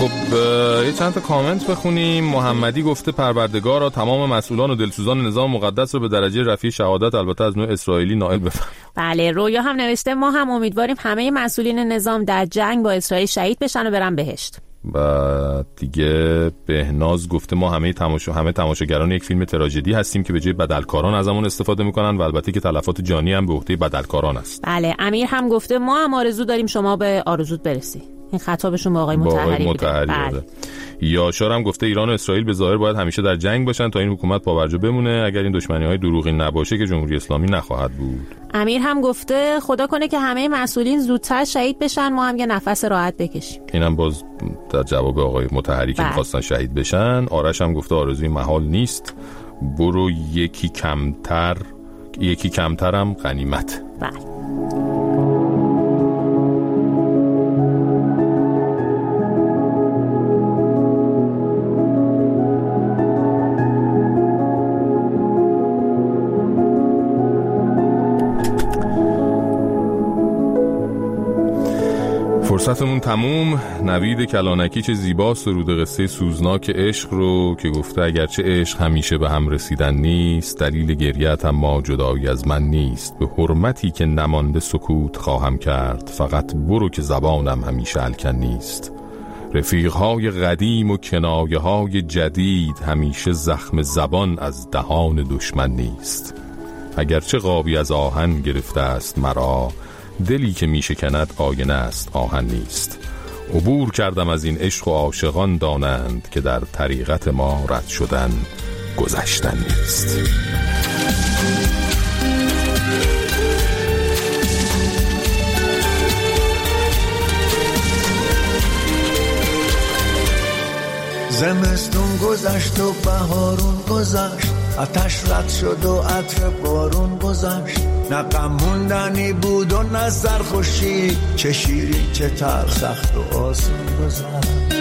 خب یه چند تا کامنت بخونیم. محمدی گفته پروردگارا تمام مسئولان و دلسوزان نظام مقدس رو به درجه رفیع شهادت البته از نوع اسرائیلی نائل بفرما. بله، رویا هم نوشته ما هم امیدواریم همه مسئولین نظام در جنگ با اسرائیل شهید بشن و برن بهشت. و دیگه بهناز گفته ما همه تماشاگران یک فیلم تراژدی هستیم که به جای بدلکاران از همون استفاده میکنن و البته که تلفات جانی هم به عهده بدلکاران است. بله، امیر هم گفته ما هم آرزو داریم شما به آرزوت برسی. این خطابشون با آقای مطهری بوده. یاشار هم گفته ایران و اسرائیل به ظاهر باید همیشه در جنگ باشن تا این حکومت پابرجا بمونه، اگر این دشمنی‌های دروغی نباشه که جمهوری اسلامی نخواهد بود. امیر هم گفته خدا کنه که همه مسئولین زودتر شهید بشن، ما هم یه نفس راحت بکشیم. اینم باز در جواب آقای مطهری که می‌خواستن شهید بشن. آرش هم گفته آرزوی محال نیست، برو یکی کمترم غنیمت. بله. فرصتمون تموم. نوید کلانکی چه زیبا سرود قصه سوزناک عشق رو که گفته اگرچه عشق همیشه به هم رسیدن نیست، دلیل گریت اما جدایی از من نیست، به حرمتی که نمانده سکوت خواهم کرد، فقط برو که زبانم همیشه الکن نیست. رفیقهای قدیم و کنایه‌های جدید، همیشه زخم زبان از دهان دشمن نیست. اگرچه قابی از آهن گرفته است مرا، دلی که می شکند آینه است آهن نیست. عبور کردم از این عشق و عاشقان دانند که در طریقت ما رد شدن گذشتن نیست. زمستون گذشت و بهارون گذشت، آتش رد شد و عطر بارون گذشت، نه غم موندنی بود و نه سرخوشی، چه شیرین چه تلخ سخت و آسون گذشت.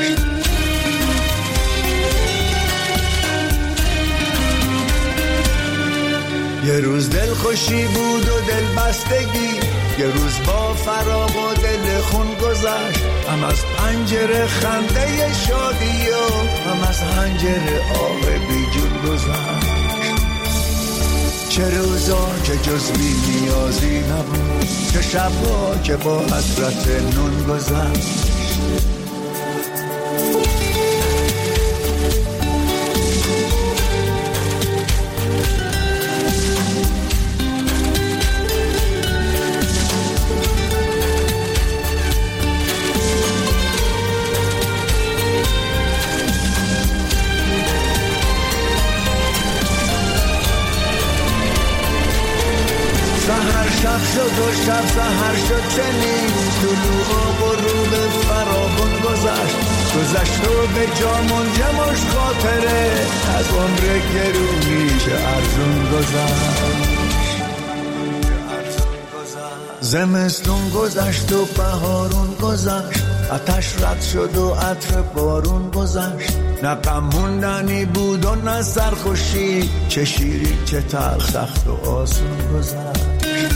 یه روز دل خوشی بود و دل بستگی، یه روز با فراق و دل خون گذشت، هم از پنجره خنده شادی و هم از حنجره آه بی جون گذشت. چه روزا که جز بی نیازی نبود، چه شبا که با حسرت نون گذشت. شب شد و شب سحر شد چنین، طلوع و غروب فراغون گذشت و به جا منجمش خاطره، از عمر گرونی چه ارزون گذشت. زمستون گذشت و بهارون گذشت، آتش رد شد و عطر بارون گذشت، نه غم موندنی بود و نه سرخوشی، چه شیرین چه تلخ سخت و آسون گذشت.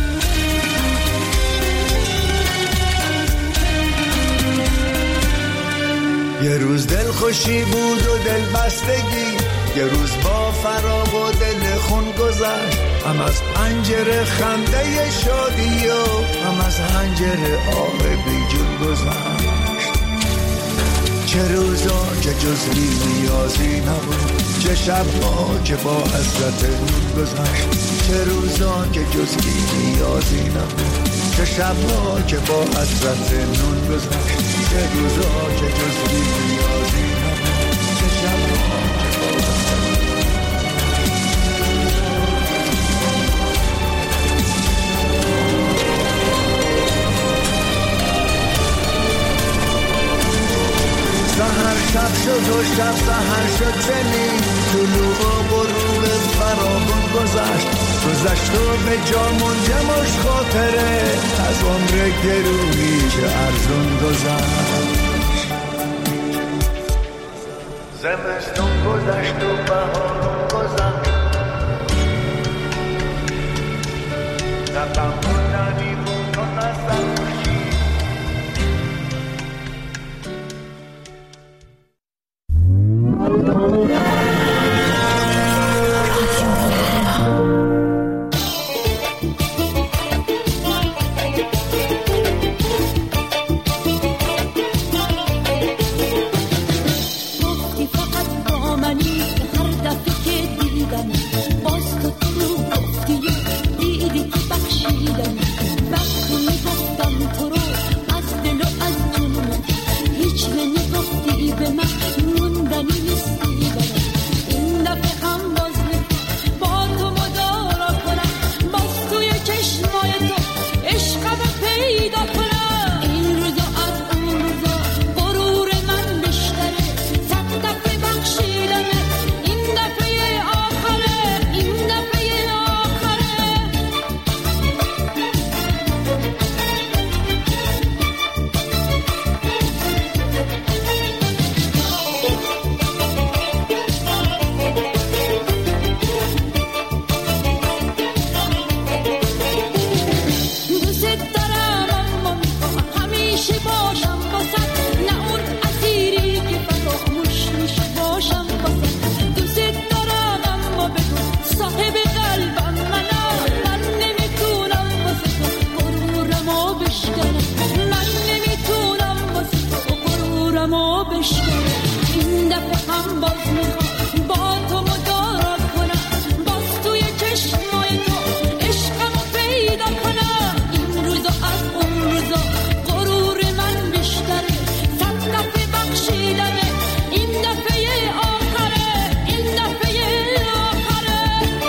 یه روز دل خوشی بود و دل بستگی، یه روز با فراق و دل خون گذشت، هم از پنجره خنده شادی و هم از حنجره آه بی جون گذشت. چه روزا که جز بی نیازی نبود، چه شبها که با حسرت نون گذشت. چه روزا که جز بی نیازی نبود، چه شبها که با حسرت نون گذشت. چه روزا که جز بی نیازی نبود، چه شبها که با حسرت سحر شب شد و شب سحر شد چنین، طلوع و غروب فراغون گذشت و به جا منجمش خاطره، از عمر گرونی چه ارزون گذشت. زمستون گذشت و بهارون گذشت، نه غم موندنی بود و نه سرخوشی. 106.9 106.9 آشکاره. این دفعه هم باز میخوام با تو مدارا کنم، باز توی چشمای تو عشقمو پیدا کنم. این روزا از اون روزا غرور من بیشتره، صد دفعه بخشیدمه، این دفعه آخره، این دفعه آخره.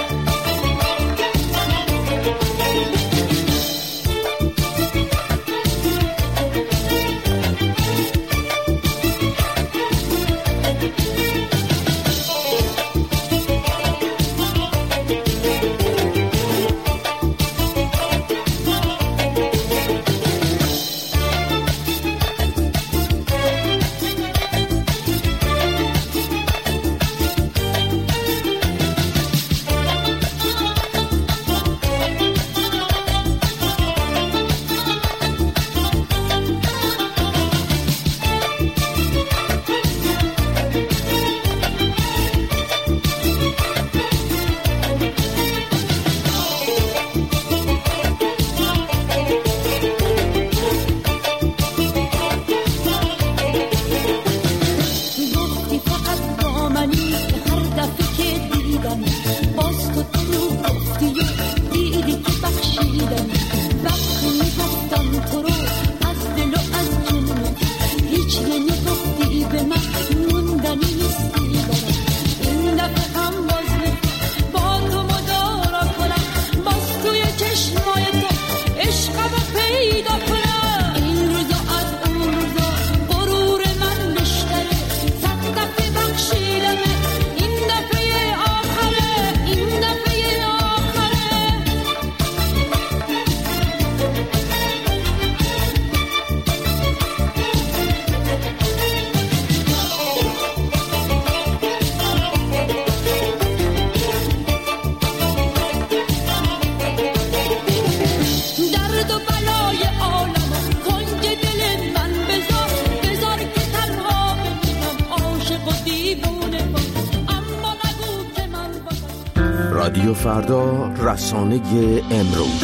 رادیو فردا، رسانه امروز.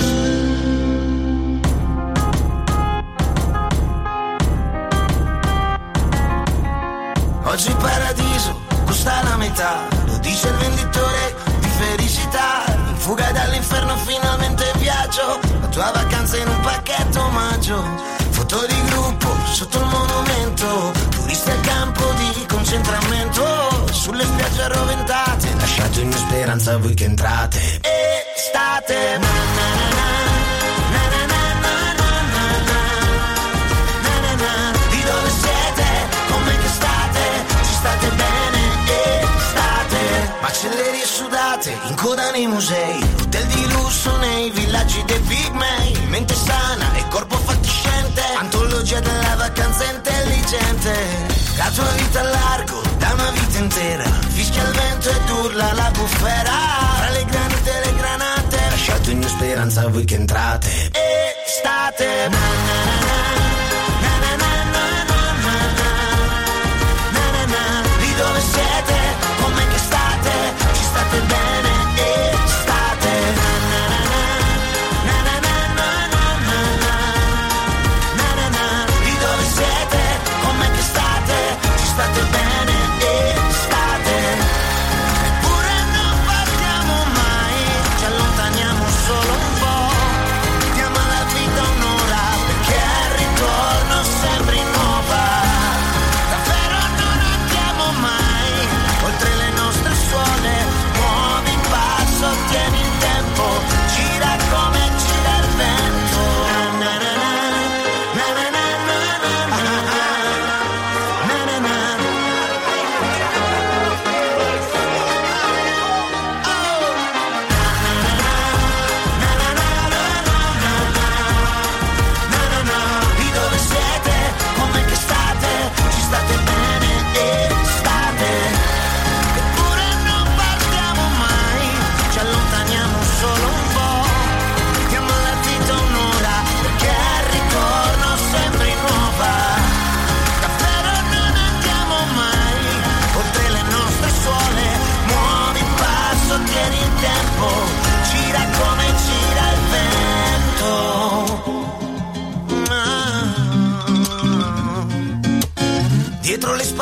Oggi il paradiso costa la metà, lo dice il venditore di felicità. In fuga dall'inferno finalmente viaggio, la tua vacanza in un pacchetto omaggio. Foto di gruppo sotto il monumento, turisti al campo di concentramento. Sulle spiagge arroventate, lasciate ogni speranza voi che entrate. Estate, na na na na na na na na na na na na. Di dove siete? Come che state? Ci state bene? Estate. Macellerie sudate, in coda nei musei, hotel di lusso nei villaggi dei pigmei. Mente sana e corpo fatiscente, antologia della vacanza intelligente. La tua vita a largo, da una vita intera, fischia il vento ed urla la bufera. Tra le granite e le granate, lasciate ogni speranza voi che entrate. Estate, na na na na na na na na na na na na. Di dove siete? Come che state? Ci state bene? Estate, na na na na na na na na na na na na. Di dove siete? Come che state? Ci state bene? Estate. Eppure non partiamo mai, ci allontaniamo solo un po'. Diamo alla vita un'ora perché è il ritorno.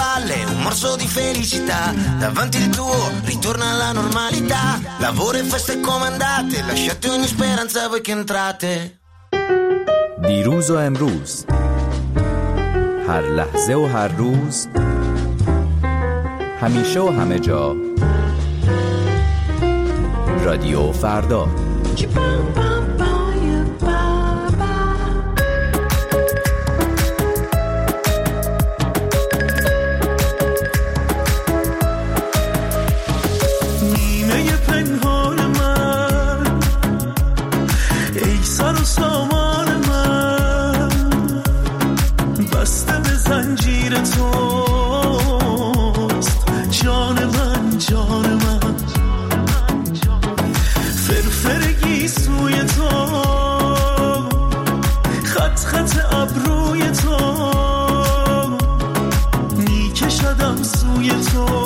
spalle un morso di felicità, davanti il tuo ritorna alla normalità, lavoro e feste comandate, lasciate ogni speranza voi che entrate. دیروز و امروز، هر لحظه و هر روز، همیشه و همه جا، رادیو فردا. نیمه پنهان من، ای سر و سامان من، بسته به زنجیر توست جان من، جان من، فرفرگی سوی تو، خط خط ابروی تو، میکشدم سوی تو،